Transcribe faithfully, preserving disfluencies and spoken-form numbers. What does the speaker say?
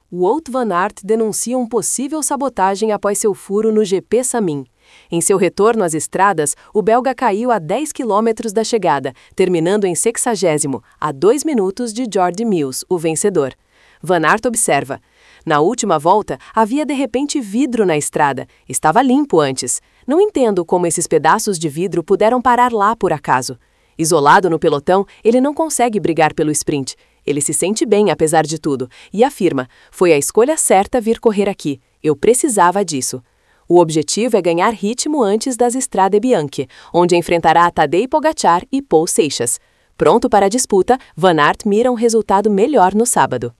Wout van Aert denuncia um possível sabotagem após seu furo no G P Samin. Em seu retorno às estradas, o belga caiu a dez quilômetros da chegada, terminando em sexagésimo, a dois minutos de Jordi Meeus, o vencedor. Van Aert observa: na última volta, havia de repente vidro na estrada. Estava limpo antes. Não entendo como esses pedaços de vidro puderam parar lá por acaso. Isolado no pelotão, ele não consegue brigar pelo sprint. Ele se sente bem apesar de tudo e afirma: foi a escolha certa vir correr aqui. Eu precisava disso. O objetivo é ganhar ritmo antes das Strade Bianche, onde enfrentará Tadej Pogačar e Paul Seixas. Pronto para a disputa, Van Aert mira um resultado melhor no sábado.